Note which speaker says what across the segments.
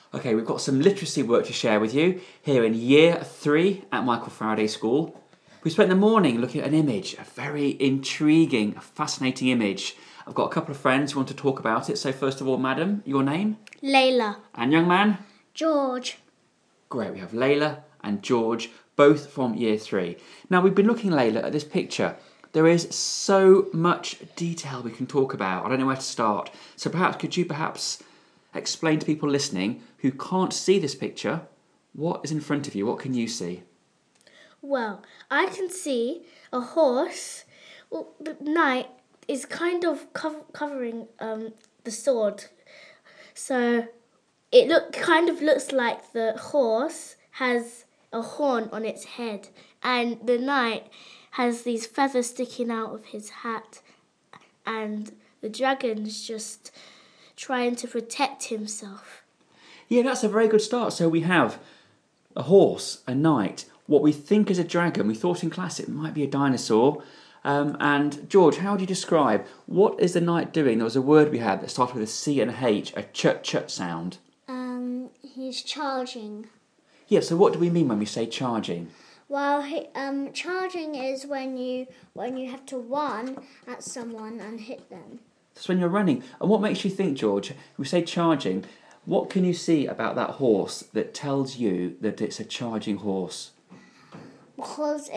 Speaker 1: Okay, we've got some literacy work to share with you here in Year 3 at Michael Faraday School. We spent the morning looking at an image, a very intriguing, fascinating image. I've got a couple of friends who want to talk about it. So first of all, madam, your name?
Speaker 2: Layla.
Speaker 1: And young man?
Speaker 2: George.
Speaker 1: Great, we have Layla and George, both from Year 3. Now, we've been looking, Layla, at this picture. There is so much detail we can talk about. I don't know where to start. So could you explain to people listening who can't see this picture what is in front of you? What can you see?
Speaker 2: Well, I can see a horse. Well, the knight is kind of covering the sword. So it looks like the horse has a horn on its head, and the knight has these feathers sticking out of his hat, and the dragon's just trying to protect himself.
Speaker 1: Yeah, that's a very good start. So we have a horse, a knight, what we think is a dragon. We thought in class it might be a dinosaur. And George, how would you describe, what is the knight doing? There was a word we had that started with a C and a H, a chut-chut sound.
Speaker 3: He's charging.
Speaker 1: Yeah, so what do we mean when we say charging?
Speaker 3: Well, charging is when you have to run at someone and hit them.
Speaker 1: That's when you're running. And what makes you think, George, when we say charging, what can you see about that horse that tells you that it's a charging horse?
Speaker 3: Because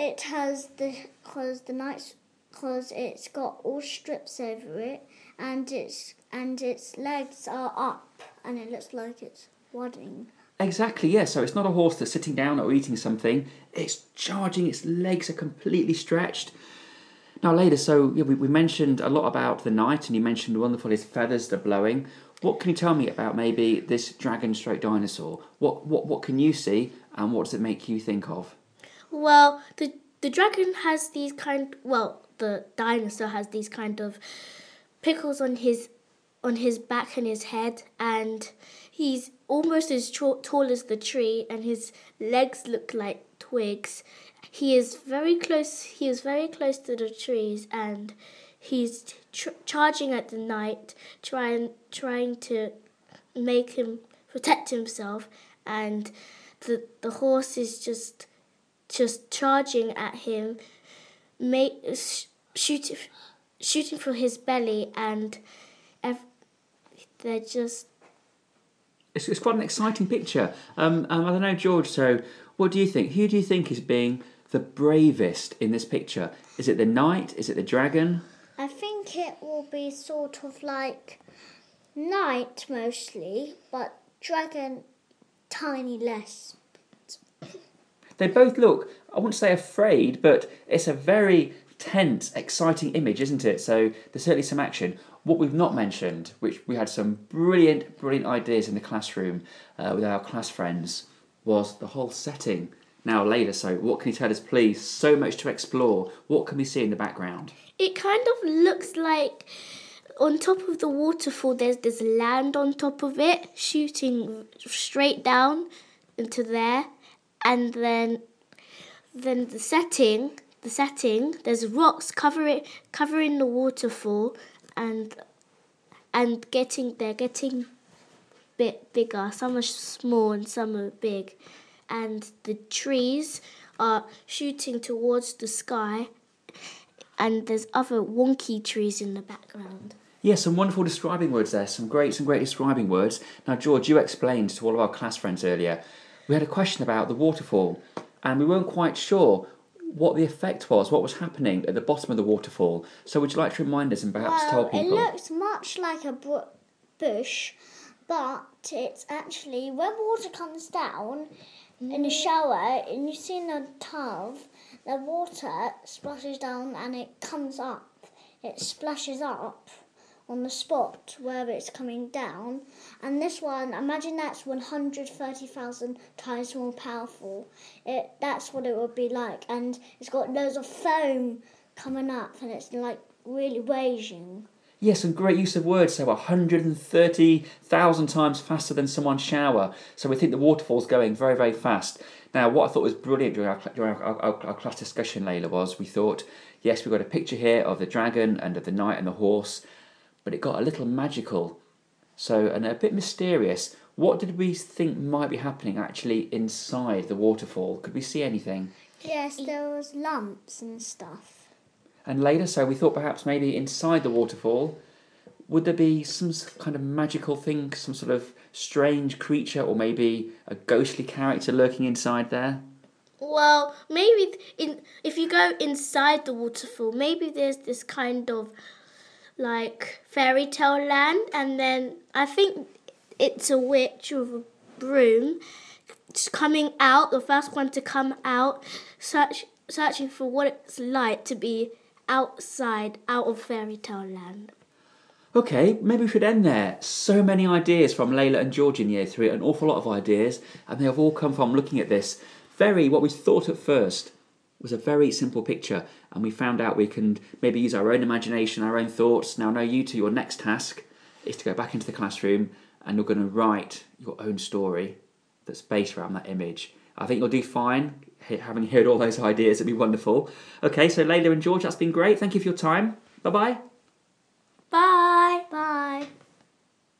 Speaker 3: it's got all strips over it, and its legs are up, and it looks like it's running.
Speaker 1: Exactly, yeah. So it's not a horse that's sitting down or eating something. It's charging. Its legs are completely stretched. Now, later, so yeah, we mentioned a lot about the knight, and you mentioned wonderful his feathers are blowing. What can you tell me about maybe this dragon/dinosaur? What can you see, and what does it make you think of?
Speaker 2: Well, the dragon has these the dinosaur has these kind of pickles on his back and his head, and he's almost as tall as the tree, and his legs look like twigs. He is very close to the trees, and he's charging at the knight, trying to make him protect himself, and the horse is just charging at him, shooting for his belly, and they're just...
Speaker 1: It's quite an exciting picture. I don't know, George, so what do you think? Who do you think is being the bravest in this picture? Is it the knight? Is it the dragon?
Speaker 3: I think it will be sort of like knight mostly, but dragon tiny less.
Speaker 1: They both look, I wouldn't say afraid, but it's a very tense, exciting image, isn't it? So there's certainly some action. What we've not mentioned, which we had some brilliant ideas in the classroom with our class friends, was the whole setting. Now, later, so what can you tell us, please? So much to explore. What can we see in the background?
Speaker 2: It kind of looks like on top of the waterfall there's this land on top of it, shooting straight down into there. And then the setting, there's rocks covering the waterfall, and they're getting bit bigger. Some are small and some are big, and the trees are shooting towards the sky, and there's other wonky trees in the background.
Speaker 1: Yes, some wonderful describing words there. Some great describing words. Now, George, you explained to all of our class friends earlier. We had a question about the waterfall, and we weren't quite sure what the effect was, what was happening at the bottom of the waterfall. So would you like to remind us and perhaps tell people?
Speaker 3: It looks much like a bush, but it's actually when water comes down in a shower, and you see in a tub, the water splashes down and it comes up. It splashes up on the spot where it's coming down, and this one, imagine that's 130,000 times more powerful. That's what it would be like, and it's got loads of foam coming up, and it's like really raging.
Speaker 1: Yes, and great use of words. So 130,000 times faster than someone's shower. So we think the waterfall's going very, very fast. Now, what I thought was brilliant during our class discussion, Layla, was we thought, yes, we've got a picture here of the dragon and of the knight and the horse, but it got a little magical, and a bit mysterious. What did we think might be happening actually inside the waterfall? Could we see anything?
Speaker 3: Yes, there was lumps and stuff.
Speaker 1: And later, so we thought perhaps maybe inside the waterfall, would there be some kind of magical thing, some sort of strange creature, or maybe a ghostly character lurking inside there?
Speaker 2: Well, maybe if you go inside the waterfall, maybe there's this kind of like fairy tale land, and then I think it's a witch with a broom coming out, the first one to come out, searching for what it's like to be outside, out of fairy tale land.
Speaker 1: Okay, maybe we should end there. So many ideas from Layla and George in Year 3, an awful lot of ideas, and they have all come from looking at this. What we thought at first was a very simple picture, and we found out we can maybe use our own imagination, our own thoughts. Now, I know you two, your next task is to go back into the classroom and you're going to write your own story that's based around that image. I think you'll do fine, having heard all those ideas. It'd be wonderful. Okay, so Layla and George, that's been great. Thank you for your time. Bye-bye.
Speaker 2: Bye.
Speaker 3: Bye.